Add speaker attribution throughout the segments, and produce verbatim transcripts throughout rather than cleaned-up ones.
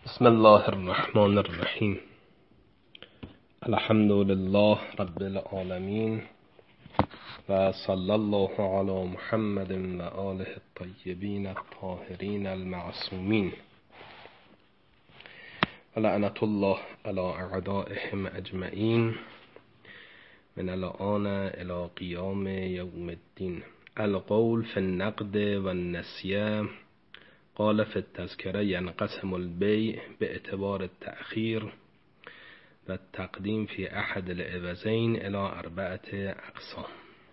Speaker 1: بسم الله الرحمن الرحیم. الحمد لله رب العالمین و صلی الله علی محمد و آله الطیبین الطاهرین المعصومین و لعنت الله علی اعدائهم اجمعین من الآن الی قیام یوم الدین. القول فی النقد و النسیه. قال فی التذکره ینقسم البیع باعتبار التأخیر و التقدیم فی احد العوضین الی اربعة اقسام.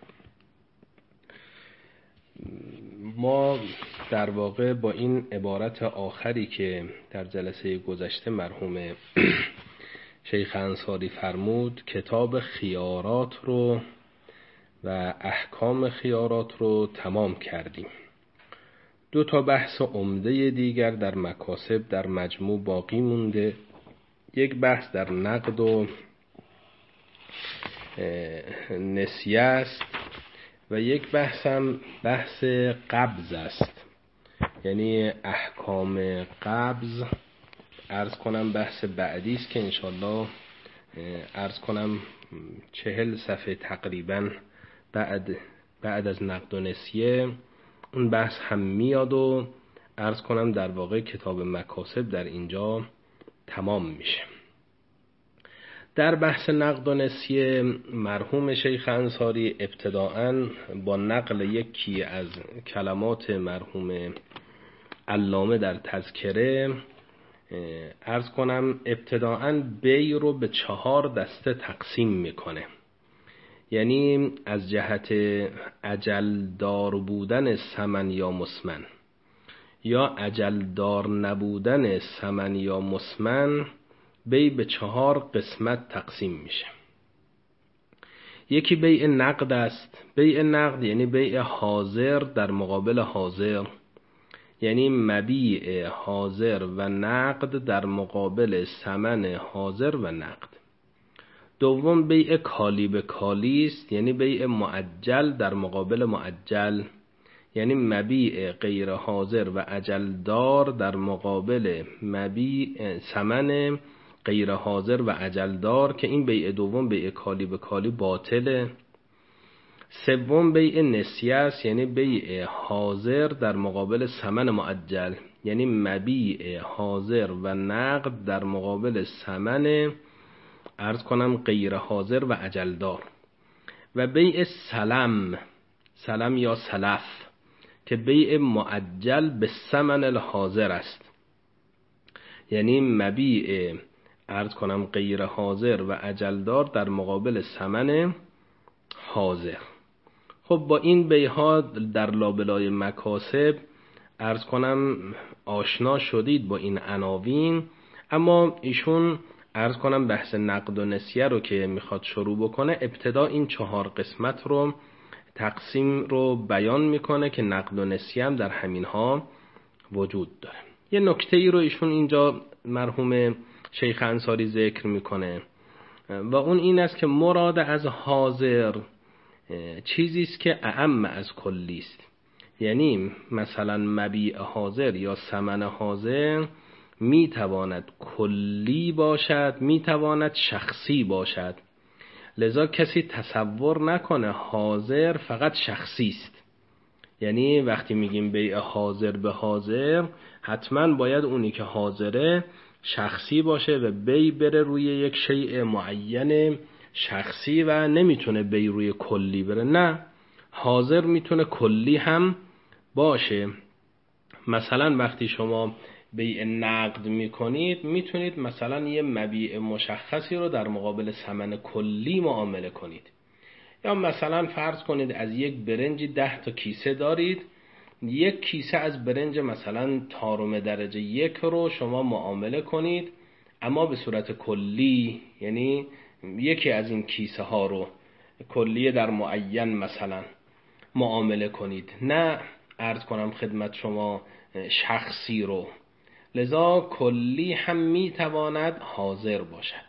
Speaker 1: ما در واقع با این عبارت آخری که در جلسه گذشته مرحوم شیخ انصاری فرمود کتاب خیارات رو و احکام خیارات رو تمام کردیم. دو تا بحث عمده دیگر در مکاسب در مجموع باقی مونده. یک بحث در نقد و نسیه است و یک بحث هم بحث قبض است، یعنی احکام قبض. عرض کنم بحث بعدی است که انشالله عرض کنم چهل صفحه تقریبا بعد بعد از نقد و نسیه اون بحث هم میاد و عرض کنم در واقع کتاب مکاسب در اینجا تمام میشه. در بحث نقد و نسیه مرحوم شیخ انصاری ابتداءً با نقل یکی از کلمات مرحوم علامه در تذکره عرض کنم ابتداءً بیع رو به چهار دسته تقسیم میکنه، یعنی از جهت اجل دار بودن ثمن یا مسمن یا اجل دار نبودن ثمن یا مسمن بیع به چهار قسمت تقسیم میشه. یکی بیع نقد است. بیع نقد یعنی بیع حاضر در مقابل حاضر، یعنی مبیع حاضر و نقد در مقابل ثمن حاضر و نقد. دوم بیع کالی به کالی است، یعنی بیع معجل در مقابل معجل، یعنی مبیع غیر حاضر و اجل دار در مقابل مبیع ثمن غیر حاضر و اجل دار که این بیع دوم بیع کالی به کالی باطله. سوم بیع نسیه است، یعنی بیع حاضر در مقابل ثمن معجل، یعنی مبیع حاضر و نقد در مقابل ثمن عرض کنم غیر حاضر و اجل دار. و بیع سلم سلم یا سلف که بیع معجل به ثمن الحاضر است، یعنی مبیع عرض کنم غیر حاضر و اجل دار در مقابل ثمن حاضر. خب با این بیع ها در لابلای مکاسب عرض کنم آشنا شدید با این عناوین، اما ایشون عرض کنم بحث نقد و نسیه رو که میخواد شروع بکنه ابتدا این چهار قسمت رو تقسیم رو بیان میکنه که نقد و نسیه هم در همین ها وجود داره. یه نکته ای رو ایشون اینجا مرحوم شیخ انصاری ذکر میکنه و اون این است که مراد از حاضر چیزی است که اعم از کلی است، یعنی مثلا مبیع حاضر یا ثمن حاضر می تواند کلی باشد، می تواند شخصی باشد. لذا کسی تصور نکنه حاضر فقط شخصی است، یعنی وقتی میگیم بیع حاضر به حاضر حتما باید اونی که حاضره شخصی باشه و بیع بره روی یک شیء معین شخصی و نمیتونه بیع روی کلی بره. نه، حاضر میتونه کلی هم باشه. مثلا وقتی شما بیع نقد میکنید میتونید مثلا یه مبیع مشخصی رو در مقابل ثمن کلی معامله کنید، یا مثلا فرض کنید از یک برنجی ده تا کیسه دارید، یک کیسه از برنج مثلا تارم درجه یک رو شما معامله کنید اما به صورت کلی، یعنی یکی از این کیسه ها رو کلی در معین مثلا معامله کنید، نه عرض کنم خدمت شما شخصی رو. لذا کلی هم میتواند حاضر باشد.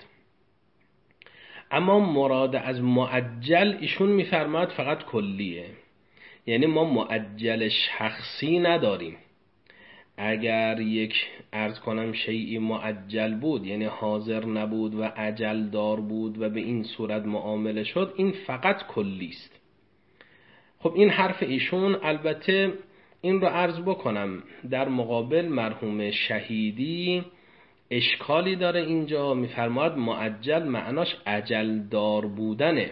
Speaker 1: اما مراد از معجل ایشون میفرماد فقط کلیه، یعنی ما معجل شخصی نداریم. اگر یک عرض کنم شیئی معجل بود، یعنی حاضر نبود و اجل دار بود و به این صورت معامله شد، این فقط کلی است. خب این حرف ایشون، البته این رو عرض بکنم در مقابل مرحوم شهیدی اشکالی داره اینجا، میفرماد معجل معناش اجل دار بودنه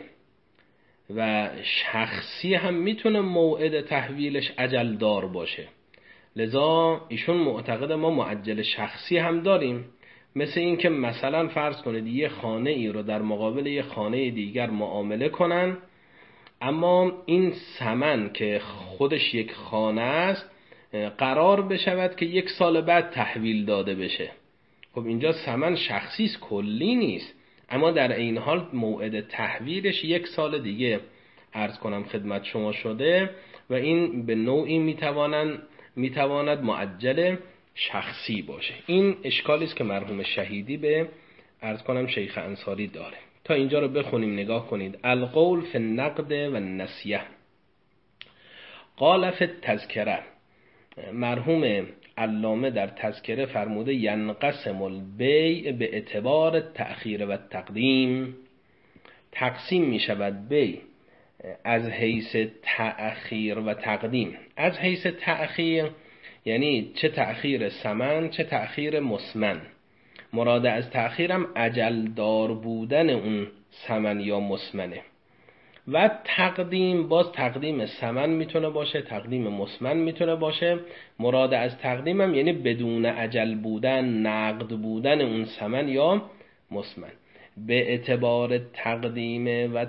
Speaker 1: و شخصی هم میتونه موعد تحویلش اجل دار باشه. لذا ایشون معتقد ما معجل شخصی هم داریم، مثل این که مثلا فرض کنید یه خانه ای رو در مقابل یه خانه دیگر معامله کنن، اما این ثمن که خودش یک خانه است قرار بشود که یک سال بعد تحویل داده بشه. خب اینجا ثمن شخصی است، کلی نیست، اما در این حال موعد تحویلش یک سال دیگه عرض کنم خدمت شما شده و این به نوعی میتوانن میتواند معجل شخصی باشه. این اشکالی است که مرحوم شهیدی به عرض کنم شیخ انصاری داره. تا اینجا رو بخونیم نگاه کنید. القول فی النقد و النسیه. قال فی التذکره، مرحوم علامه در تذکره فرموده ینقسم البیع به اعتبار تأخیر و تقدیم، تقسیم می شود بیع از حیث تأخیر و تقدیم. از حیث تأخیر یعنی چه تأخیر ثمن چه تأخیر مسمن، مراد از تأخیرم اجل دار بودن اون ثمن یا مسمنه. و تقدیم باز تقدیم ثمن میتونه باشه، تقدیم مسمن میتونه باشه. مراد از تقدیمم یعنی بدون اجل بودن، نقد بودن اون ثمن یا مسمن. به اعتبار تقدیم و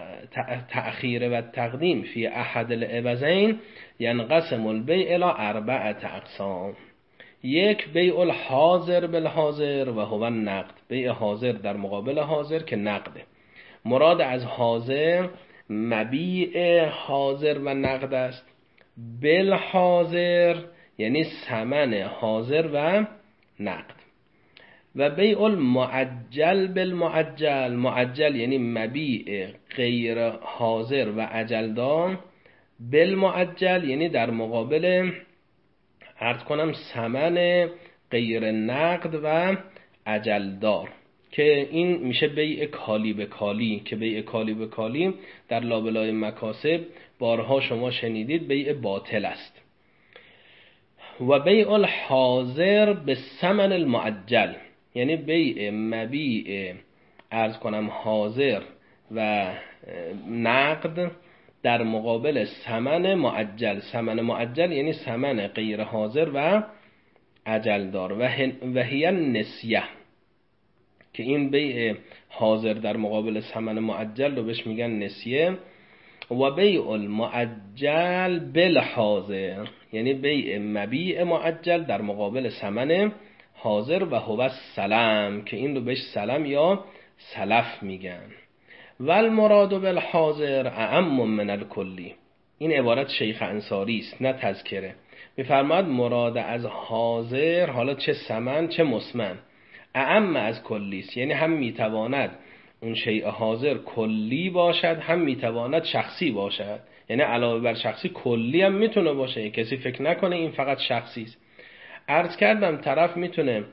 Speaker 1: تأخیر و تقدیم فی احد العوضین ینقسم البیع الی اربعه اقسام. یک بیع الحاضر بالحاضر و هو النقد، بیع حاضر در مقابل حاضر که نقده. مراد از حاضر مبیع حاضر و نقد است. بالحاضر یعنی ثمن حاضر و نقد. و بیع المعجل بالمعجل، معجل یعنی مبیع غیر حاضر و اجل دار، بالمعجل یعنی در مقابل عرض کنم ثمن غیر نقد و اجل دار، که این میشه بیع کالی به کالی، که بیع کالی به کالی در لابلای مکاسب بارها شما شنیدید بیع باطل است. و بیع الحاضر به ثمن المعجل یعنی بیع مبیع عرض کنم حاضر و نقد در مقابل ثمن معجل. ثمن معجل یعنی ثمن غیر حاضر و اجل دار. و هی نسیه، که این بیع حاضر در مقابل ثمن معجل رو بهش میگن نسیه. و بیع المعجل بالحاضر یعنی بیع مبیع معجل در مقابل ثمن حاضر و هو السلم، که این رو بهش سلم یا سلف میگن. و المراد بالحاضر اعم من الکلی. این عبارت شیخ انصاری است نه تذکره. میفرماد مراد از حاضر حالا چه ثمن چه مسمن اعم از کلی است، یعنی هم میتواند اون شیء حاضر کلی باشد هم میتواند شخصی باشد، یعنی علاوه بر شخصی کلی هم میتونه باشه. کسی فکر نکنه این فقط شخصی است. عرض کردم طرف میتونه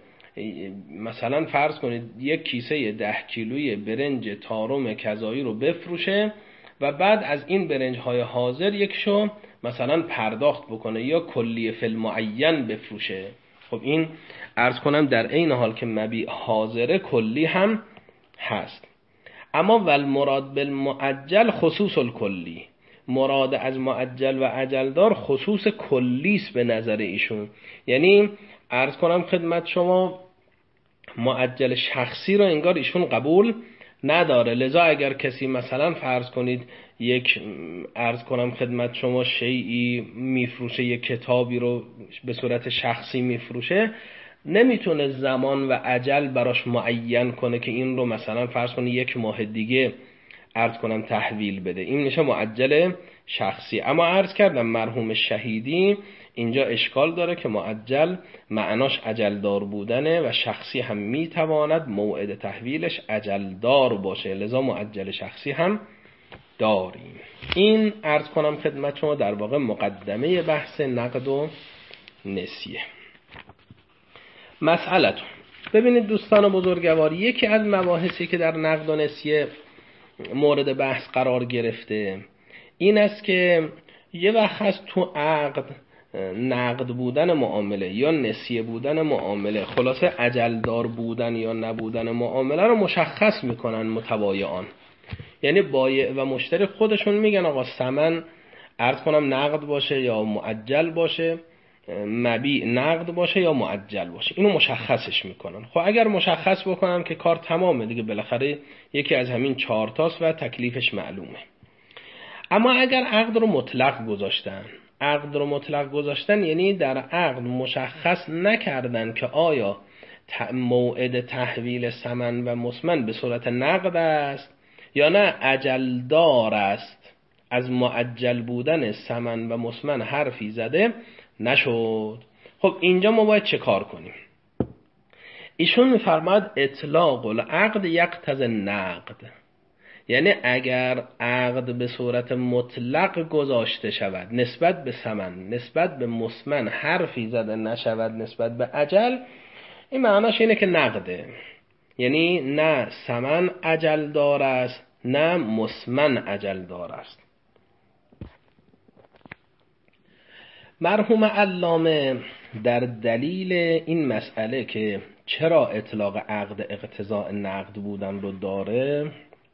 Speaker 1: مثلا فرض کنید یک کیسه ده کیلویی برنج تارم کذایی رو بفروشه و بعد از این برنج های حاضر یکشو مثلا پرداخت بکنه یا کلی فی المعین بفروشه. خب این عرض کنم در این حال که مبیع حاضر کلی هم هست. اما والمراد بالمعجل خصوص الکلی، مراد از معجل و اجلدار خصوص کلیست به نظر ایشون. یعنی عرض کنم خدمت شما معجل شخصی رو انگار ایشون قبول نداره. لذا اگر کسی مثلا فرض کنید یک عرض کنم خدمت شما شیئی میفروشه، یک کتابی رو به صورت شخصی میفروشه، نمیتونه زمان و اجل براش معین کنه که این رو مثلا فرض کنید یک ماه دیگه عرض کنم تحویل بده. این میشه معجل شخصی. اما عرض کردم مرحوم شهیدی اینجا اشکال داره که معجل معناش اجلدار بودنه و شخصی هم میتواند موعد تحویلش اجلدار باشه، لذا معجل شخصی هم داریم. این عرض کنم خدمت شما در واقع مقدمه بحث نقد و نسیه. مسئلتون. ببینید دوستان بزرگوار، یکی از مباحثی که در نقد و نسیه مورد بحث قرار گرفته این است که یه وقت هست تو عقد نقد بودن معامله یا نسیه بودن معامله، خلاصه اجلدار بودن یا نبودن معامله رو مشخص میکنن متبایعان. یعنی بایع و مشتری خودشون میگن آقا ثمن عرض کنم نقد باشه یا معجل باشه، مبیع نقد باشه یا معجل باشه، اینو مشخصش میکنن. خب اگر مشخص بکنن که کار تمامه دیگه، بالاخره یکی از همین چهار تاست و تکلیفش معلومه. اما اگر عقد رو مطلق گذاشتن، عقد رو مطلق گذاشتن یعنی در عقد مشخص نکردن که آیا موعد تحویل ثمن و مسمن به صورت نقد است یا نه اجلدار است، از معجل بودن ثمن و مسمن حرفی زده نشد. خب اینجا ما باید چه کار کنیم؟ ایشون میفرماید اطلاق العقد یقتضی النقد، یعنی اگر عقد به صورت مطلق گذاشته شود نسبت به ثمن، نسبت به مسمن حرفی زده نشود نسبت به اجل، این معناش اینه که نقده، یعنی نه ثمن اجل دار است نه مسمن اجل دار است. مرحوم علامه در دلیل این مسئله که چرا اطلاق عقد اقتضاء نقد بودن رو داره،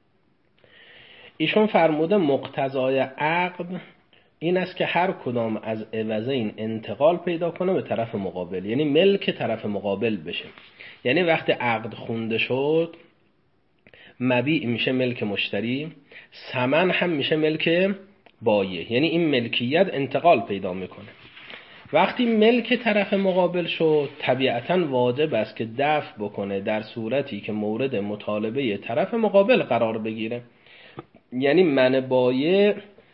Speaker 1: ایشون فرموده مقتضای عقد این است که هر کدام از عوضین انتقال پیدا کنه به طرف مقابل، یعنی ملک طرف مقابل بشه. یعنی وقتی عقد خونده شد مبیع میشه ملک مشتری، ثمن هم میشه ملک بایع، یعنی این ملکیت انتقال پیدا میکنه. وقتی ملک طرف مقابل شد طبیعتاً واجب است که دفع بکنه در صورتی که مورد مطالبه طرف مقابل قرار بگیره. یعنی من بایع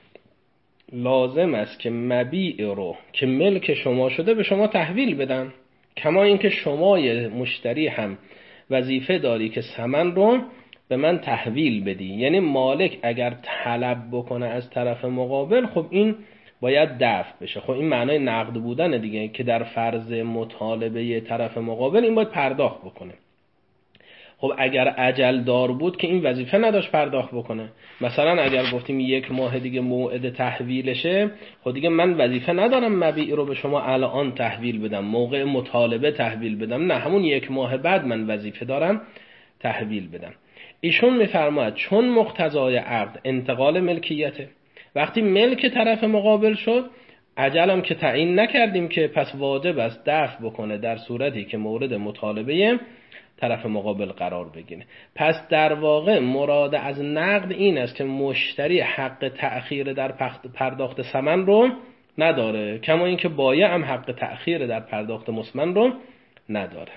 Speaker 1: لازم است که مبیع رو که ملک شما شده به شما تحویل بدم، کما اینکه شما مشتری هم وظیفه داری که ثمن رو به من تحویل بدی. یعنی مالک اگر طلب بکنه از طرف مقابل خب این باید دفع بشه. خب این معنای نقد بودن دیگه، که در فرض مطالبه طرف مقابل این باید پرداخت بکنه. خب اگر اجل دار بود که این وظیفه نداشت پرداخت بکنه. مثلا اگر گفتیم یک ماه دیگه موعد تحویلشه، خب دیگه من وظیفه ندارم مبیع رو به شما الان تحویل بدم، موقع مطالبه تحویل بدم، نه همون یک ماه بعد من وظیفه دارم تحویل بدم. ایشون میفرماید چون مقتضای عقد انتقال ملکیته، وقتی ملک طرف مقابل شد اجلم که تعیین نکردیم که پس واجب است دفع بکنه در صورتی که مورد مطالبه طرف مقابل قرار بگیره. پس در واقع مراد از نقد این است که مشتری حق تأخیر در پرداخت ثمن رو نداره، کما اینکه بایع هم حق تأخیر در پرداخت مسمن رو نداره.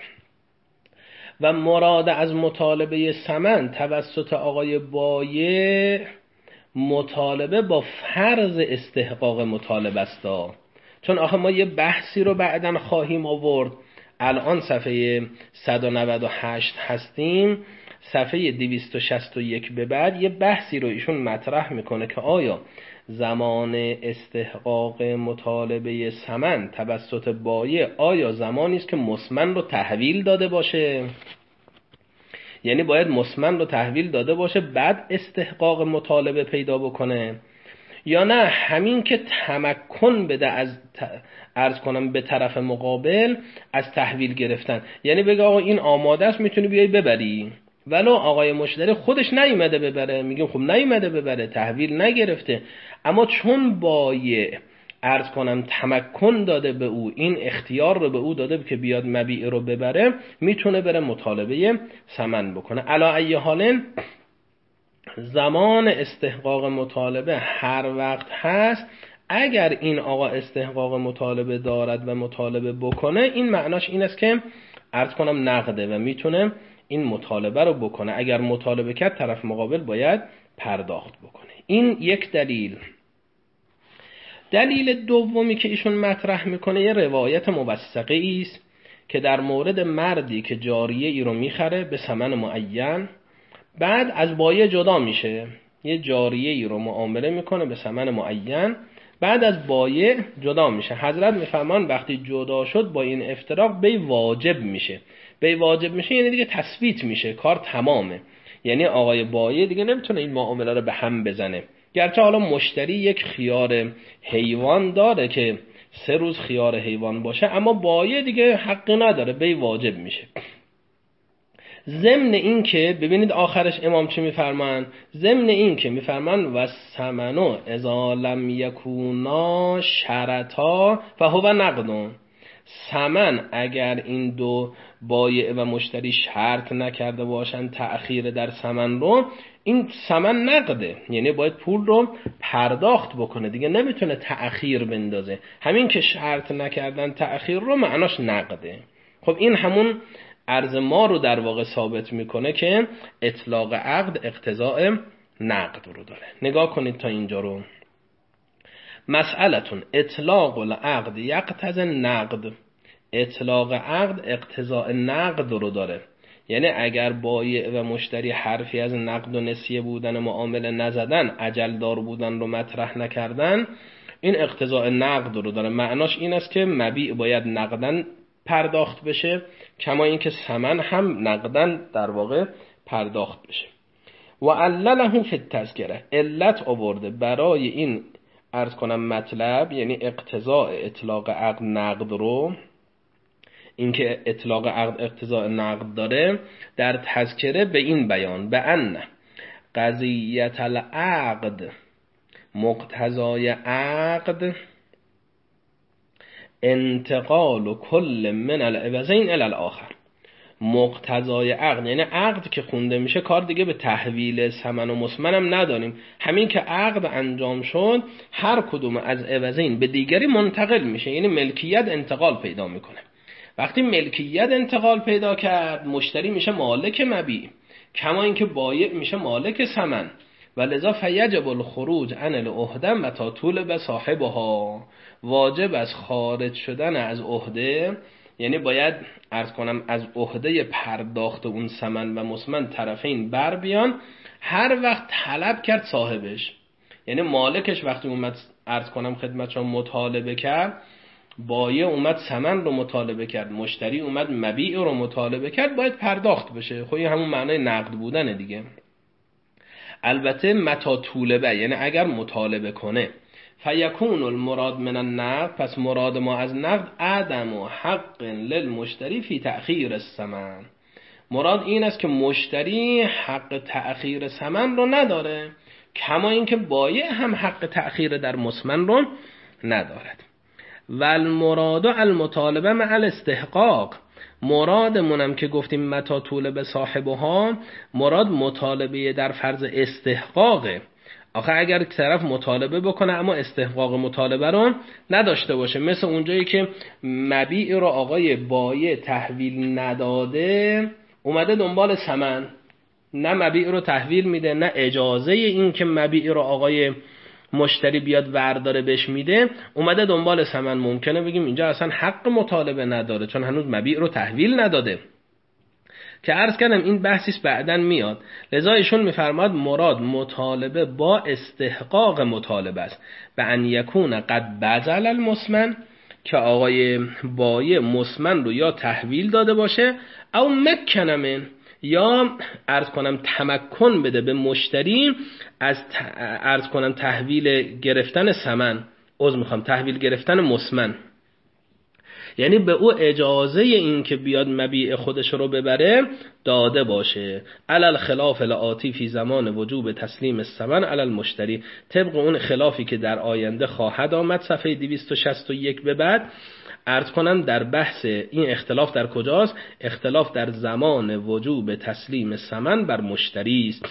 Speaker 1: و مراد از مطالبه ثمن توسط آقای بایع مطالبه با فرض استحقاق مطالبه است. چون آخه ما یه بحثی رو بعداً خواهیم آورد، الان صفحه صد و نود و هشت هستیم، صفحه دویست و شصت و یک به بعد یه بحثی رو ایشون مطرح میکنه که آیا زمان استحقاق مطالبه ثمن توسط بایع آیا زمانی است که مسمن رو تحویل داده باشه، یعنی باید مسمن رو تحویل داده باشه بعد استحقاق مطالبه پیدا بکنه، یا نه همین که تمکن بده از عرض کنم به طرف مقابل از تحویل گرفتن، یعنی بگه آقا این آماده است میتونی بیای ببری، ولو آقای مشتری خودش نیومده ببره، میگیم خب نیومده ببره تحویل نگرفته، اما چون بایع عرض کنم تمکن داده به او، این اختیار رو به او داده که بیاد مبیع رو ببره، میتونه بره مطالبه ثمن بکنه. علی ای حال زمان استحقاق مطالبه هر وقت هست، اگر این آقا استحقاق مطالبه دارد و مطالبه بکنه این معناش این است که عرض کنم نقده و میتونه این مطالبه رو بکنه. اگر مطالبه کرد طرف مقابل باید پرداخت بکنه. این یک دلیل. دلیل دومی که ایشون مطرح میکنه یه روایت موثقه است که در مورد مردی که جاریه ای رو میخره به ثمن معین، بعد از بایع جدا میشه، یه جاریه ای رو معامله میکنه به ثمن معین، بعد از بایع جدا میشه. حضرت میفرمان وقتی جدا شد با این افتراق بی واجب میشه. بی واجب میشه یعنی دیگه تثبیت میشه، کار تمامه. یعنی آقای بایع دیگه نمیتونه این معامله رو به هم بزنه. گرچه حالا مشتری یک خیار حیوان داره که سه روز خیار حیوان باشه، اما بایع دیگه حقی نداره، بی واجب میشه. ضمن این که ببینید آخرش امام چی میفرمان؟ ضمن این که میفرمان و ثمنو اذا لم یکونا شرطا فهو نقد. ثمن اگر این دو بایع و مشتری شرط نکرده باشن تأخیر در ثمن رو، این ثمن نقده، یعنی باید پول رو پرداخت بکنه دیگه، نمیتونه تأخیر بندازه. همین که شرط نکردن تأخیر رو معناش نقده. خب این همون عرض ما رو در واقع ثابت میکنه که اطلاق عقد اقتضاء نقد رو داره. نگاه کنید تا اینجا رو. مسئلتون اطلاق العقد یقتضی نقد. اطلاق عقد اقتضاء نقد رو داره. یعنی اگر بایع و مشتری حرفی از نقد و نسیه بودن معامله نزدن، اجل دار بودن رو مطرح نکردن، این اقتضاء نقد رو داره. معناش این است که مبیع باید نقدن پرداخت بشه، کما اینکه ثمن هم نقدن در واقع پرداخت بشه. و علله فی التذکره، علت آورده برای این عرض کنم مطلب، یعنی اقتضاء اطلاق عقد نقد رو، اینکه اطلاق عقد اقتضاء نقد داره، در تذکره به این بیان به ان قضیت العقد مقتضای عقد انتقال کل من العوضین الی الاخر. مقتضای عقد یعنی عقد که خونده میشه، کار دیگه به تحویل ثمن و مسمن هم نداریم. همین که عقد انجام شد، هر کدوم از عوضین به دیگری منتقل میشه، یعنی ملکیت انتقال پیدا میکنه. وقتی ملکیت انتقال پیدا کرد، مشتری میشه مالک مبیع، کما اینکه بایع میشه مالک ثمن. و لذا فیجب الخروج عن العهده متی طولب صاحبها. واجب از خارج شدن از عهده، یعنی باید عرض کنم از عهده پرداخت اون ثمن و مسمن طرفین بر بیان هر وقت طلب کرد صاحبش. یعنی مالکش وقتی اومد عرض کنم خدمت شما مطالبه کرد، بایع اومد ثمن رو مطالبه کرد، مشتری اومد مبیع رو مطالبه کرد، باید پرداخت بشه. خب این همون معنای نقد بودنه دیگه. البته متی طولبه یعنی اگر مطالبه کنه. فیکون المراد من النقد، پس مراد ما از نقد عدم و حق للمشتری فی تأخیر الثمن. مراد این است که مشتری حق تأخیر ثمن رو نداره، کما اینکه بایع هم حق تأخیر در مسمن رو ندارد. و المراد المطالبه مع الاستحقاق. مرادمونم که گفتیم متی طولب صاحبها، مراد مطالبه در فرض استحقاقه. آخه اگر طرف مطالبه بکنه اما استحقاق مطالبه رو نداشته باشه، مثل اونجایی که مبیع رو آقای بایع تحویل نداده، اومده دنبال ثمن، نه مبیع رو تحویل میده نه اجازه این که مبیع رو آقای مشتری بیاد ورداره بهش میده، اومده دنبال ثمن. ممکنه بگیم اینجا اصلا حق مطالبه نداره چون هنوز مبیع رو تحویل نداده، که عرض کردم این بحثیش بعدن میاد. لذا ایشون میفرماد مراد مطالبه با استحقاق مطالبه است، به ان یکون قد بذل المسمن، که آقای بایع مسمن رو یا تحویل داده باشه، او مکن من، یا عرض کنم تمکن بده به مشتری از عرض کنم تحویل گرفتن ثمن، عذر میخوام تحویل گرفتن مسمن، یعنی به او اجازه این که بیاد مبیع خودش رو ببره داده باشه. علل خلاف الآتی فی زمان وجوب تسلیم الثمن علل مشتری، طبق اون خلافی که در آینده خواهد آمد صفحه دویست و شصت و یک به بعد. عرض کنم در بحث این اختلاف در کجاست؟ اختلاف در زمان وجوب تسلیم ثمن بر مشتری است.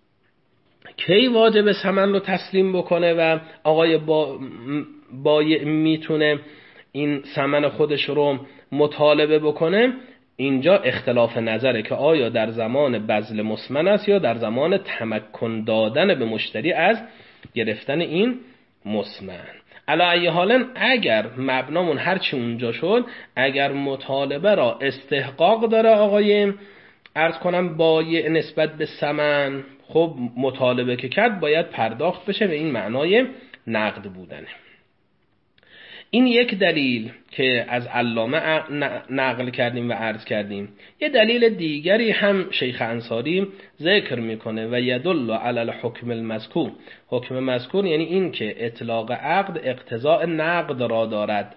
Speaker 1: کی واجب ثمن رو تسلیم بکنه و آقای با بایع میتونه این ثمن خودش رو مطالبه بکنه؟ اینجا اختلاف نظره که آیا در زمان بذل مسمن است یا در زمان تمکن دادن به مشتری از گرفتن این مسمن. علی ای حال اگر مبنامون هرچی اونجا شد، اگر مطالبه را استحقاق داره آقای عرض کنم بایع نسبت به ثمن، خب مطالبه که کرد باید پرداخت بشه، به این معنای نقد بودنه. این یک دلیل که از علامه نقل کردیم و عرض کردیم. یه دلیل دیگری هم شیخ انصاری ذکر میکنه و یدل علی الحکم المذکور. حکم مذکور یعنی این که اطلاق عقد اقتضاء نقد را دارد،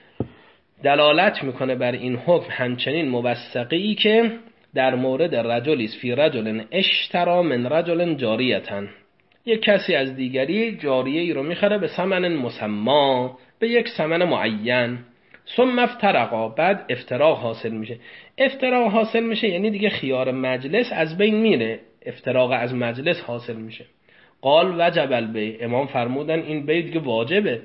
Speaker 1: دلالت میکنه بر این حکم همچنین موثقی که در مورد رجلی است فی رجل اشترا من رجل جاریتا، یک کسی از دیگری جاریه ای رو میخره به ثمن مسمى، به یک ثمن معین، ثم افترقا، بعد افتراق حاصل میشه. افتراق حاصل میشه یعنی دیگه خیار مجلس از بین میره، افتراق از مجلس حاصل میشه. قال وجب البیع، امام فرمودن این بیع دیگه واجبه.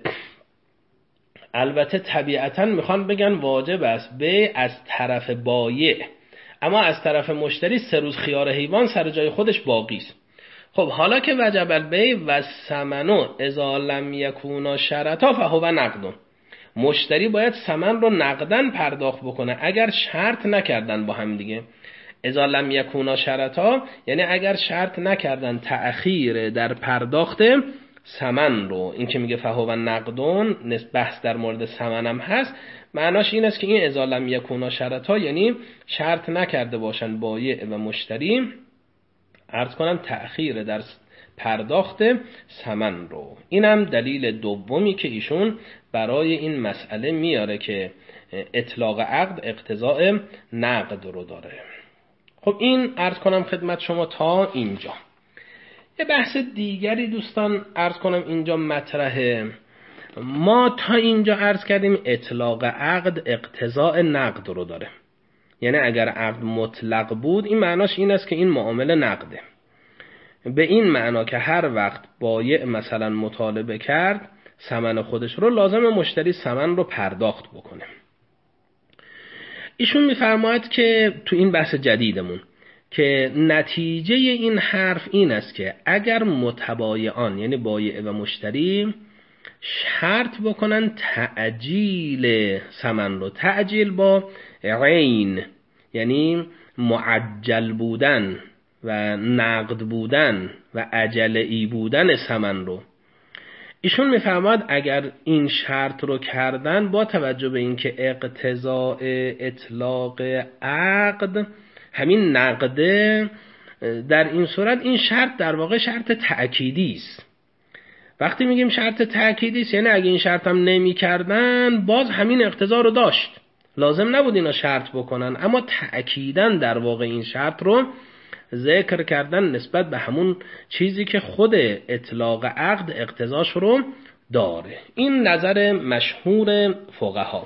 Speaker 1: البته طبیعتا میخوان بگن واجب است بیع از طرف بایع، اما از طرف مشتری سه روز خیار حیوان سر جای خودش باقی است. خب حالا که وجب البیع و ثمنو اذا لم یکونا شرطا فهو نقد، مشتری باید ثمن رو نقدن پرداخت بکنه اگر شرط نکردن با هم دیگه. اذا لم یکونا شرطا یعنی اگر شرط نکردن تأخیر در پرداخت ثمن رو. این که میگه فهو نقدون، بحث در مورد ثمن هم هست، معناش این است که این اذا لم یکونا شرطا یعنی شرط نکرده باشن بایع و مشتری، عرض کنم تأخیر در پرداخت ثمن رو. اینم دلیل دومی که ایشون برای این مسئله میاره که اطلاق عقد اقتضاء نقد رو داره. خب این عرض کنم خدمت شما تا اینجا. یه بحث دیگری دوستان عرض کنم اینجا مطرحه. ما تا اینجا عرض کردیم اطلاق عقد اقتضاء نقد رو داره، یعنی اگر عقد مطلق بود این معناش این است که این معامله نقده، به این معنا که هر وقت بایع مثلا مطالبه کرد ثمن خودش رو لازم مشتری ثمن رو پرداخت بکنه. ایشون میفرماید که تو این بحث جدیدمون که نتیجه این حرف این است که اگر متبایعان یعنی بایع و مشتری شرط بکنن تعجیل ثمن رو، تعجیل با عین یعنی معجل بودن و نقد بودن و عجله‌ای بودن ثمن رو، ایشون میفرماد اگر این شرط رو کردن با توجه به اینکه اقتضاء اطلاق عقد همین نقده، در این صورت این شرط در واقع شرط تأکیدی است. وقتی میگیم شرط تأکیدی است یعنی اگه این شرط هم نمی کردن باز همین اقتضا رو داشت، لازم نبود اینا شرط بکنن، اما تأکیداً در واقع این شرط رو ذکر کردن نسبت به همون چیزی که خود اطلاق عقد اقتضاش رو داره. این نظر مشهور فقها.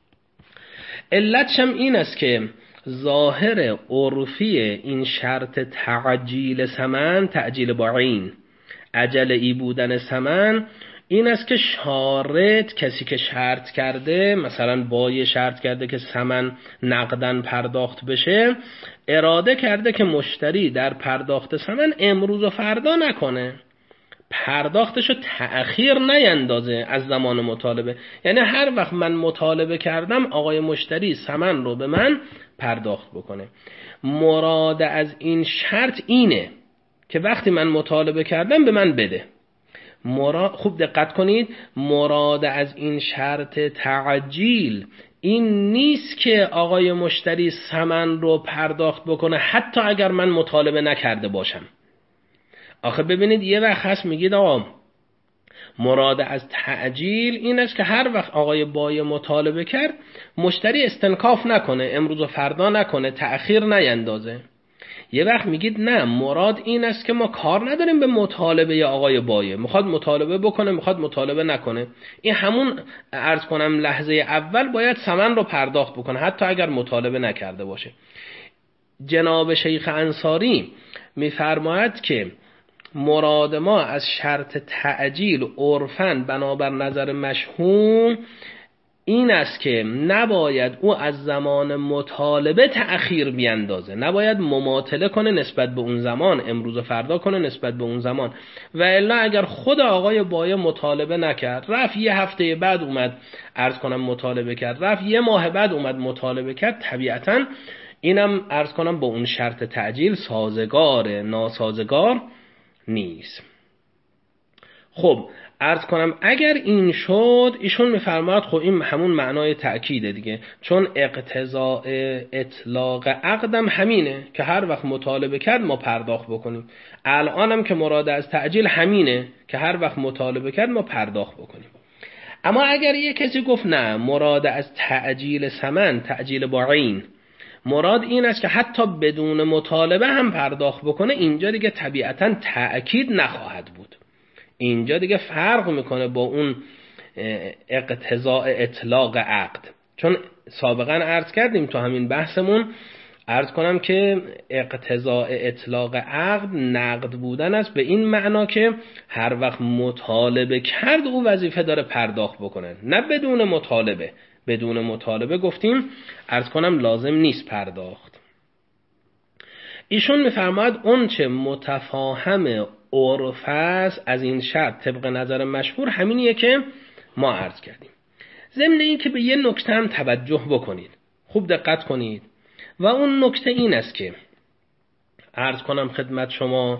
Speaker 1: علتش هم این است که ظاهر عرفی این شرط تعجیل ثمن، تعجیل با عین، عجله‌ای بودن ثمن، این است که شارط کسی که شرط کرده، مثلا بایع شرط کرده که ثمن نقدن پرداخت بشه، اراده کرده که مشتری در پرداخت ثمن امروز و فردا نکنه، پرداختشو تأخیر نیندازه از زمان مطالبه. یعنی هر وقت من مطالبه کردم آقای مشتری ثمن رو به من پرداخت بکنه. مراد از این شرط اینه که وقتی من مطالبه کردم به من بده. مراد، خوب دقت کنید، مراد از این شرط تعجیل این نیست که آقای مشتری ثمن رو پرداخت بکنه حتی اگر من مطالبه نکرده باشم. آخه ببینید یه وقت هست میگید آقا مراد از تعجیل این است که هر وقت آقای بایع مطالبه کرد مشتری استنکاف نکنه، امروز و فردا نکنه، تأخیر نیندازه. یه وقت میگید نه، مراد این است که ما کار نداریم به مطالبه آقای بایع، میخواد مطالبه بکنه میخواد مطالبه نکنه، این همون عرض کنم لحظه اول باید ثمن رو پرداخت بکنه حتی اگر مطالبه نکرده باشه. جناب شیخ انصاری میفرماید که مراد ما از شرط تعجیل عرفاً بنابر نظر مشهور این است که نباید او از زمان مطالبه تأخیر بیندازه، نباید مماطله کنه نسبت به اون زمان، امروز و فردا کنه نسبت به اون زمان. و الا اگر خود آقای بایع مطالبه نکرد، رفت یه هفته بعد اومد عرض کنم مطالبه کرد، رفت یه ماه بعد اومد مطالبه کرد، طبیعتاً اینم عرض کنم با اون شرط تعجیل سازگاره، ناسازگار نیست. خب عرض کنم اگر این شد، ایشون میفرماد خب این همون معنای تأکیده دیگه، چون اقتضاء اطلاق عقدم همینه که هر وقت مطالبه کرد ما پرداخت بکنیم. الانم که مراد از تعجیل همینه که هر وقت مطالبه کرد ما پرداخت بکنیم. اما اگر یه کسی گفت نه، مراد از تعجیل ثمن، تعجیل با عین، مراد این است که حتی بدون مطالبه هم پرداخت بکنه، اینجا دیگه طبیعتاً تأکید نخواهد بود. اینجا دیگه فرق میکنه با اون اقتضاء اطلاق عقد. چون سابقا عرض کردیم تو همین بحثمون، عرض کنم که اقتضاء اطلاق عقد نقد بودن است به این معنا که هر وقت مطالبه کرد او وظیفه داره پرداخت بکنه، نه بدون مطالبه. بدون مطالبه گفتیم عرض کنم لازم نیست پرداخت. ایشون میفرماید اون چه متفاهم عرف است از این شرط طبق نظر مشهور همینیه که ما عرض کردیم. ضمن این که به یه نکته هم توجه بکنید، خوب دقت کنید، و اون نکته این است که عرض کنم خدمت شما،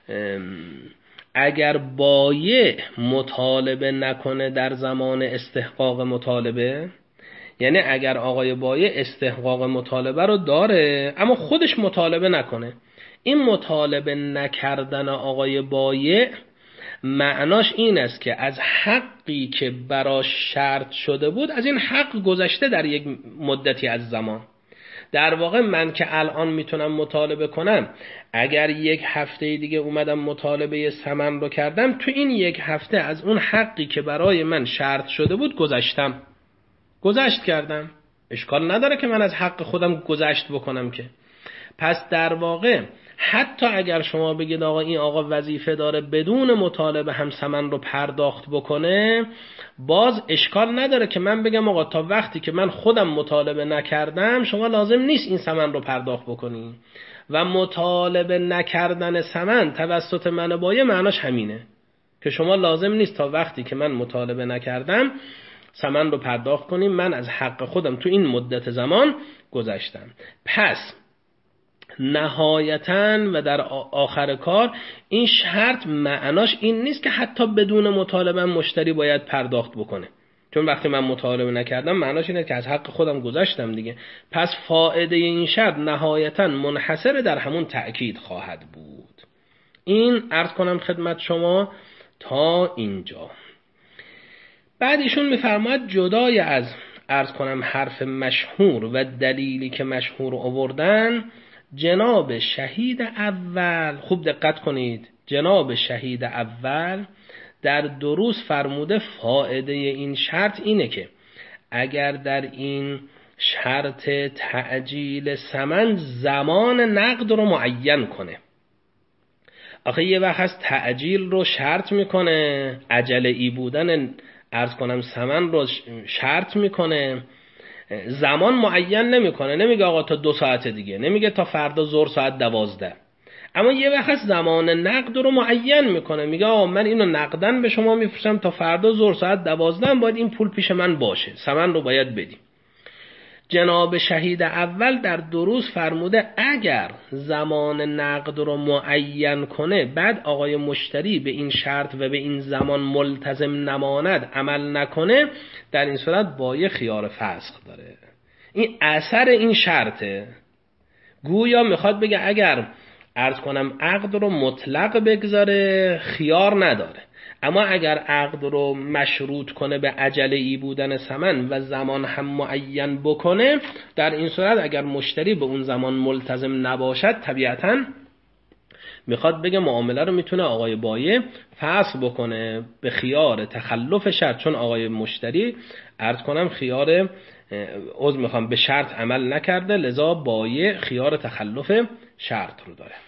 Speaker 1: اگر بایع مطالبه نکنه در زمان استحقاق مطالبه، یعنی اگر آقای بایع استحقاق مطالبه رو داره اما خودش مطالبه نکنه، این مطالبه نکردن آقای بایع معناش این است که از حقی که براش شرط شده بود از این حق گذشته در یک مدتی از زمان. در واقع من که الان میتونم مطالبه کنم، اگر یک هفته دیگه اومدم مطالبه ثمن رو کردم، تو این یک هفته از اون حقی که برای من شرط شده بود گذشتم، گذشت کردم. اشکال نداره که من از حق خودم گذشت بکنم که. پس در واقع حتی اگر شما بگید آقا این آقا وظیفه داره بدون مطالبه هم ثمن رو پرداخت بکنه، باز اشکال نداره که من بگم آقا تا وقتی که من خودم مطالبه نکردم شما لازم نیست این ثمن رو پرداخت بکنی. و مطالبه نکردن ثمن توسط من بایع معناش همینه که شما لازم نیست تا وقتی که من مطالبه نکردم ثمن رو پرداخت کنیم، من از حق خودم تو این مدت زمان گذشتم. پس نهایتاً و در آخر کار این شرط معناش این نیست که حتی بدون مطالبه مشتری باید پرداخت بکنه، چون وقتی من مطالبه نکردم معناش اینه که از حق خودم گذشتم دیگه. پس فایده این شرط نهایتاً منحصر در همون تأکید خواهد بود. این عرض کنم خدمت شما تا اینجا. بعد ایشون میفرماید جدای از عرض کنم حرف مشهور و دلیلی که مشهور آوردن، جناب شهید اول، خوب دقت کنید، جناب شهید اول در دروس فرموده فایده این شرط اینه که اگر در این شرط تعجیل ثمن زمان نقد رو معین کنه. آخه یه وقت هست تعجیل رو شرط میکنه، عجله ای بودن عرض کنم ثمن رو شرط میکنه، زمان معین نمیکنه، نمیگه آقا تا دو ساعت دیگه، نمیگه تا فردا ظهر ساعت دوازده. اما یه وقت زمان نقد رو معین میکنه، میگه آقا من اینو نقدن به شما میفروشم، تا فردا ظهر ساعت دوازده باید این پول پیش من باشه، ثمن رو باید بدیم. جناب شهید اول در دروس فرموده اگر زمان نقد رو معین کنه، بعد آقای مشتری به این شرط و به این زمان ملتزم نماند، عمل نکنه، در این صورت بایع خیار فسخ داره. این اثر این شرطه. گویا میخواد بگه اگر عرض کنم عقد رو مطلق بگذاره خیار نداره، اما اگر عقد رو مشروط کنه به عجله ای بودن ثمن و زمان هم معین بکنه، در این صورت اگر مشتری به اون زمان ملتزم نباشد، طبیعتاً میخواد بگه معامله رو میتونه آقای بایع فسخ بکنه به خیار تخلف شرط، چون آقای مشتری عرض کنم خیار عذر میخوام به شرط عمل نکرده، لذا بایع خیار تخلف شرط رو داره.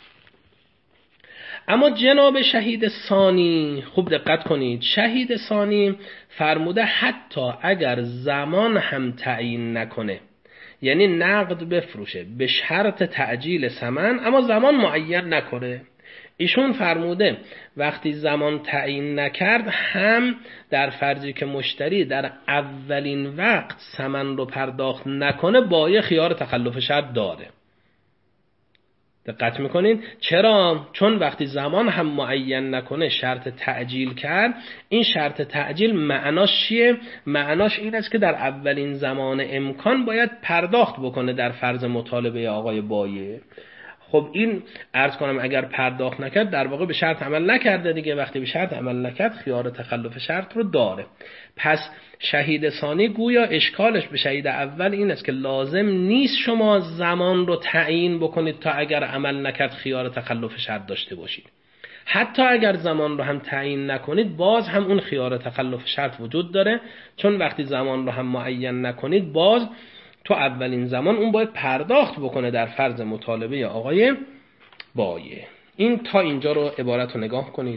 Speaker 1: اما جناب شهید ثانی خوب دقت کنید، شهید ثانی فرموده حتی اگر زمان هم تعیین نکنه، یعنی نقد بفروشه به شرط تعجیل ثمن اما زمان معین نکنه، ایشون فرموده وقتی زمان تعیین نکرد هم در فرضی که مشتری در اولین وقت ثمن رو پرداخت نکنه، بایع خیار تخلف شرط داره. دقت میکنین؟ چرا؟ چون وقتی زمان هم معین نکنه شرط تعجیل کرد، این شرط تعجیل معناش چیه؟ معناش این است که در اولین زمان امکان باید پرداخت بکنه در فرض مطالبه آقای بایع. خب این عرض کنم اگر پرداخت نکرد در واقع به شرط عمل نکرده دیگه. وقتی به شرط عمل نکرد خیار تخلف شرط رو داره. پس شهید ثانی گویا اشکالش به شهید اول این است که لازم نیست شما زمان رو تعیین بکنید تا اگر عمل نکرد خیار تخلف شرط داشته باشید. حتی اگر زمان رو هم تعیین نکنید باز هم اون خیار تخلف شرط وجود داره، چون وقتی زمان رو هم معین نکنید باز تو اولین زمان اون باید پرداخت بکنه در فرض مطالبه آقای بایع. این تا اینجا رو عبارت رو نگاه کنید.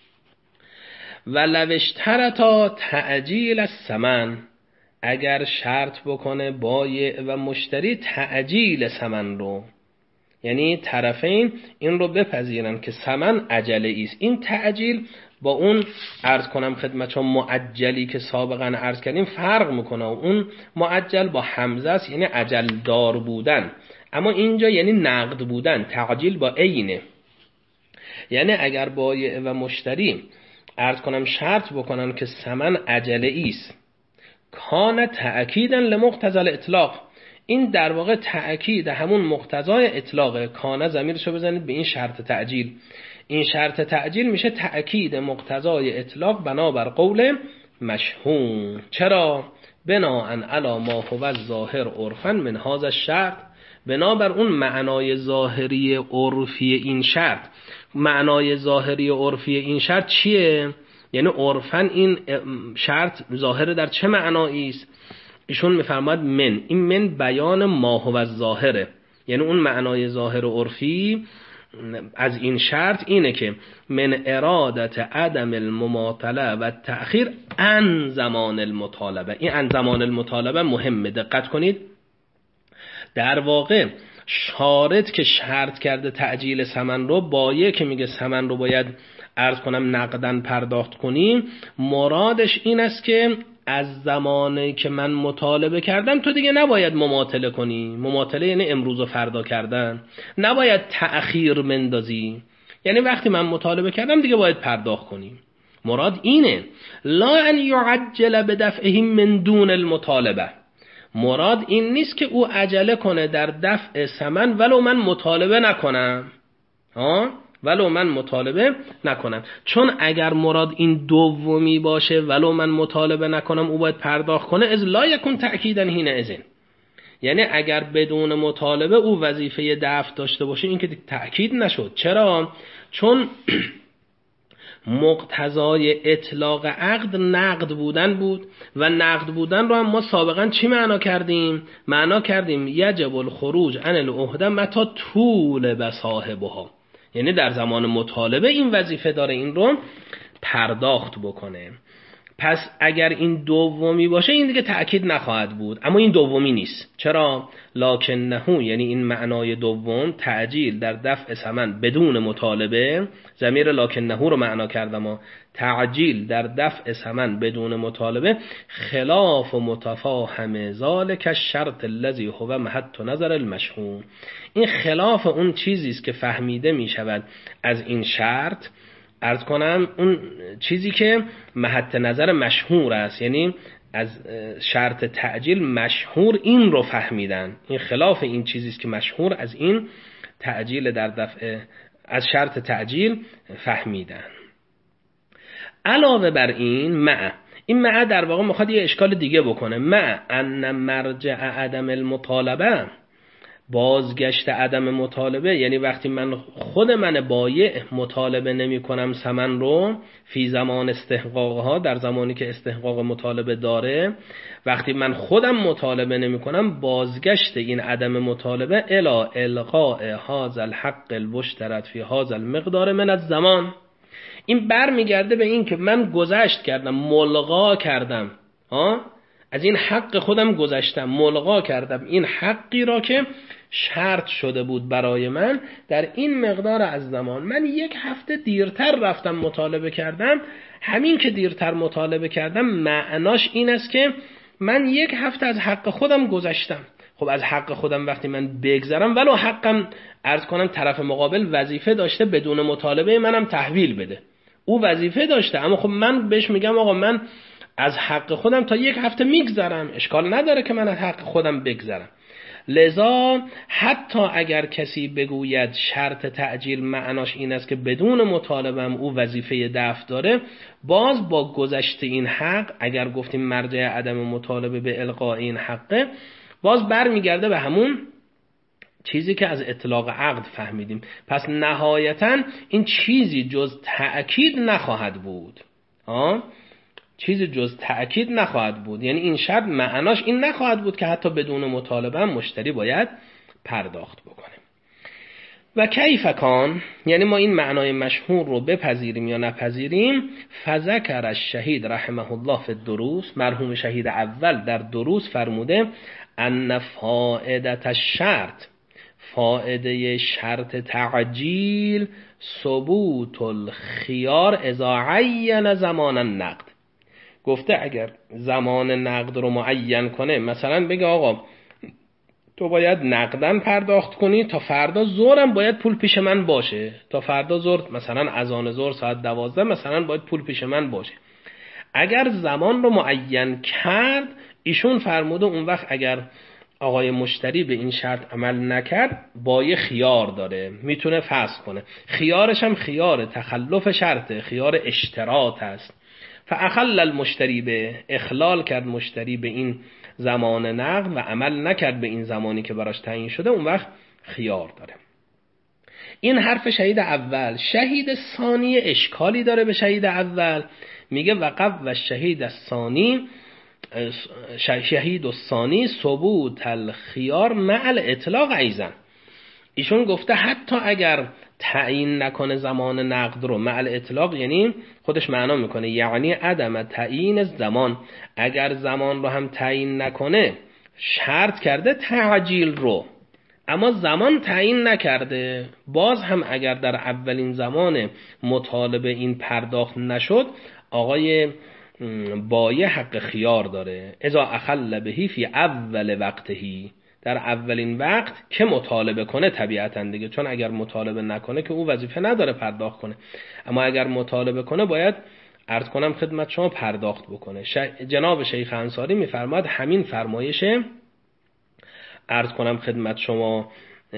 Speaker 1: و لوشترتا تعجیل الثمن، اگر شرط بکنه بایع و مشتری تعجیل ثمن رو، یعنی طرفین این رو بپذیرن که ثمن عجله است. این تعجیل با اون عرض کنم خدمتشون معجلی که سابقا عرض کردیم فرق میکنه. اون معجل با حمزه است یعنی عجل دار بودن، اما اینجا یعنی نقد بودن. تعجیل با عینه، یعنی اگر بایع و مشتری عرض کنم شرط بکنن که ثمن عجله است، کان تأکیدا لمقتضی الاطلاق، این در واقع تأکید همون مقتضای اطلاق. کان ضمیرشو بزنید به این شرط تعجیل. این شرط تعجیل میشه تأکید مقتضای اطلاق بنابر قول مشهور. چرا؟ بناءً علی ما هو الظاهر عرفاً من هذا الشرط، بنابر اون معنای ظاهری عرفی این شرط. معنای ظاهری عرفی این شرط چیه؟ یعنی عرفاً این شرط ظاهر در چه معنایی است؟ ایشون میفرماد من، این من بیان ما هو الظاهره، یعنی اون معنای ظاهر عرفی از این شرط اینه که من ارادت عدم المماطله و تأخیر عن زمان المطالبه. این عن زمان المطالبه مهمه، دقت کنید. در واقع شارط که شرط کرده تعجیل ثمن رو، بایع که میگه ثمن رو باید عرض کنم نقدن پرداخت کنیم، مرادش این است که از زمانی که من مطالبه کردم تو دیگه نباید مماطله کنی. مماطله یعنی امروز و فردا کردن، نباید تأخیر مندازی، یعنی وقتی من مطالبه کردم دیگه باید پرداخت کنی. مراد اینه، لا ان یعجل بدفعه من دون المطالبه. مراد این نیست که او عجله کنه در دفع ثمن ولو من مطالبه نکنم. ها؟ ولو من مطالبه نکنم. چون اگر مراد این دومی باشه، ولو من مطالبه نکنم او باید پرداخت کنه، از لا یکون تأکیدن هینه ازین، یعنی اگر بدون مطالبه او وظیفه دفع داشته باشه این که تأکید نشد. چرا؟ چون مقتضای اطلاق عقد نقد بودن بود و نقد بودن رو هم ما سابقا چی معنا کردیم؟ معنا کردیم یجب الخروج عن العهده متی طول بصاحبها، یعنی در زمان مطالبه این وظیفه داره این رو پرداخت بکنه. پس اگر این دومی باشه این دیگه تأکید نخواهد بود، اما این دومی نیست. چرا؟ لکنه، یعنی این معنای دوم تعجیل در دفع ثمن بدون مطالبه، ضمیر لکنه رو معنا کردم و تعجیل در دفع ثمن بدون مطالبه خلاف و متفاهم ذالک الشرط الذی هو محط نظر المشهور. این خلاف اون چیزی است که فهمیده می شود از این شرط، عرض کنم اون چیزی که محط نظر مشهور است، یعنی از شرط تعجیل مشهور این رو فهمیدن. این خلاف این چیزی است که مشهور از این تعجیل در دفع از شرط تعجیل فهمیدن. علاوه بر این مع، این مع در واقع میخواد یه اشکال دیگه بکنه. مع ان مرجع عدم المطالبه، بازگشت عدم مطالبه، یعنی وقتی من خود من بایع مطالبه نمی کنم ثمن رو فی زمان استحقاقها، در زمانی که استحقاق مطالبه داره، وقتی من خودم مطالبه نمی کنم بازگشت این عدم مطالبه الی القاء هذا الحق المشترط فی هذا المقدار من الزمان، این بر میگرده به این که من گذشت کردم، ملغا کردم، ها از این حق خودم گذشتم، ملغا کردم این حقی را که شرط شده بود برای من در این مقدار از زمان. من یک هفته دیرتر رفتم مطالبه کردم، همین که دیرتر مطالبه کردم معناش این است که من یک هفته از حق خودم گذشتم. خب از حق خودم وقتی من بگذرم، ولو حقم عرض کنم طرف مقابل وظیفه داشته بدون مطالبه منم تحویل بده، او وظیفه داشته، اما خب من بهش میگم آقا من از حق خودم تا یک هفته میگذرم، اشکال نداره که من از حق خودم بگذرم. لذا حتی اگر کسی بگوید شرط تعجیل معناش این است که بدون مطالبم او وظیفه دفع داره، باز با گذشت این حق، اگر گفتیم مرجع عدم مطالبه به الغاء این حقه، باز برمیگرده به همون چیزی که از اطلاق عقد فهمیدیم. پس نهایتا این چیزی جز تأکید نخواهد بود، آه؟ چیزی جز تأکید نخواهد بود، یعنی این شرط معناش این نخواهد بود که حتی بدون مطالبه مشتری باید پرداخت بکنه. و کیف کان، یعنی ما این معنای مشهور رو بپذیریم یا نپذیریم، فذکر الشهید رحمه الله فی الدروس، مرحوم شهید اول در دروس فرموده ان فائدة الشرط، فائده شرط تعجیل ثبوت الخیار اذا عین زمان النقد. گفته اگر زمان نقد رو معین کنه، مثلا بگه آقا تو باید نقدن پرداخت کنی، تا فردا ظهرم باید پول پیش من باشه، تا فردا ظهر مثلا اذان ظهر ساعت دوازده مثلا باید پول پیش من باشه. اگر زمان رو معین کرد، ایشون فرموده اون وقت اگر آقای مشتری به این شرط عمل نکرد، با یه خیار داره، میتونه فسخ کنه. خیارش هم خیار تخلف شرطه، خیار اشتراط است. فاخل المشتری به، اخلال کرد مشتری به این زمان نقد و عمل نکرد به این زمانی که براش تعیین شده، اون وقت خیار داره. این حرف شهید اول. شهید ثانی اشکالی داره به شهید اول، میگه وقب و شهید ثانی، شهید الثانی ثبوت الخیار مع الاطلاق ایضا. ایشون گفته حتی اگر تعیین نکنه زمان نقد رو مع الاطلاق، یعنی خودش معنا میکنه یعنی عدم تعیین زمان، اگر زمان رو هم تعیین نکنه، شرط کرده تعجیل رو اما زمان تعیین نکرده، باز هم اگر در اولین زمان مطالبه این پرداخت نشد، آقای بایع حق خیار داره. اذا اخل بهی فی اول وقتهی، در اولین وقت که مطالبه کنه طبیعتاً دیگه، چون اگر مطالبه نکنه که او وظیفه نداره پرداخت کنه، اما اگر مطالبه کنه باید عرض کنم خدمت شما پرداخت بکنه. ش... جناب شیخ انصاری میفرماد همین فرمایشه عرض کنم خدمت شما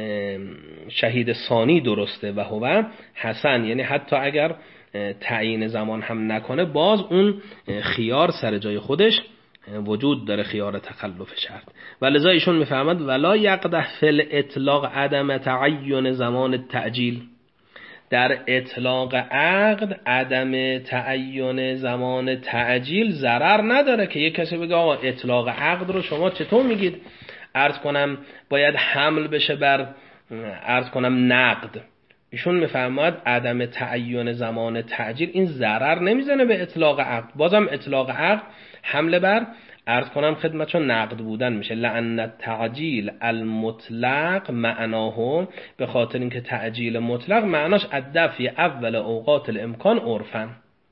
Speaker 1: شهید ثانی درسته و هو حسن، یعنی حتی اگر تعیین زمان هم نکنه، باز اون خیار سر جای خودش وجود داره، خیار تخلف شرط. ولذا ایشون میفهمد ولا یقدح فی الاطلاق عدم تعین زمان التعجیل، در اطلاق عقد عدم تعین زمان تعجیل ضرر نداره که یک کسی بگه آقا اطلاق عقد رو شما چطور میگید عرض کنم باید حمل بشه بر عرض کنم نقد. ایشون میفرماد عدم تعین زمان تعجیل این ضرر نمیزنه به اطلاق عقد، بازم اطلاق عقد حمله بر عرض کنم خدمتشون نقد بودن میشه. لأن التعجیل المطلق معناه، به خاطر اینکه تعجیل مطلق معناش الدفع اول اوقات الامکان عرفاً،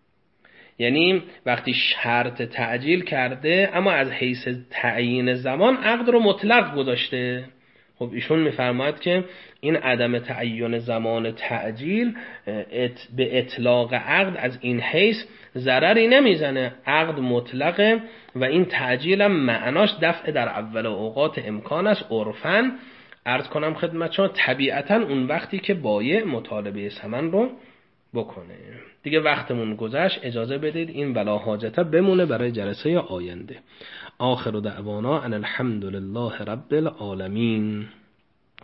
Speaker 1: یعنی وقتی شرط تعجیل کرده اما از حیث تعیین زمان عقد رو مطلق گذاشته. خب ایشون میفرماید که این عدم تعین زمان تعجیل به اطلاق عقد از این حیث ضرری نمیزنه، عقد مطلقه و این تعجیل هم معناش دفع در اول اوقات امکان است عرفاً. عرض کنم خدمت شما طبیعتاً اون وقتی که بایع مطالبه ثمن رو بکنه. دیگه وقتمون گذشت، اجازه بدید این ولا حاجت بمونه برای جلسه آینده. آخر دعوانا ان الحمد لله رب العالمین.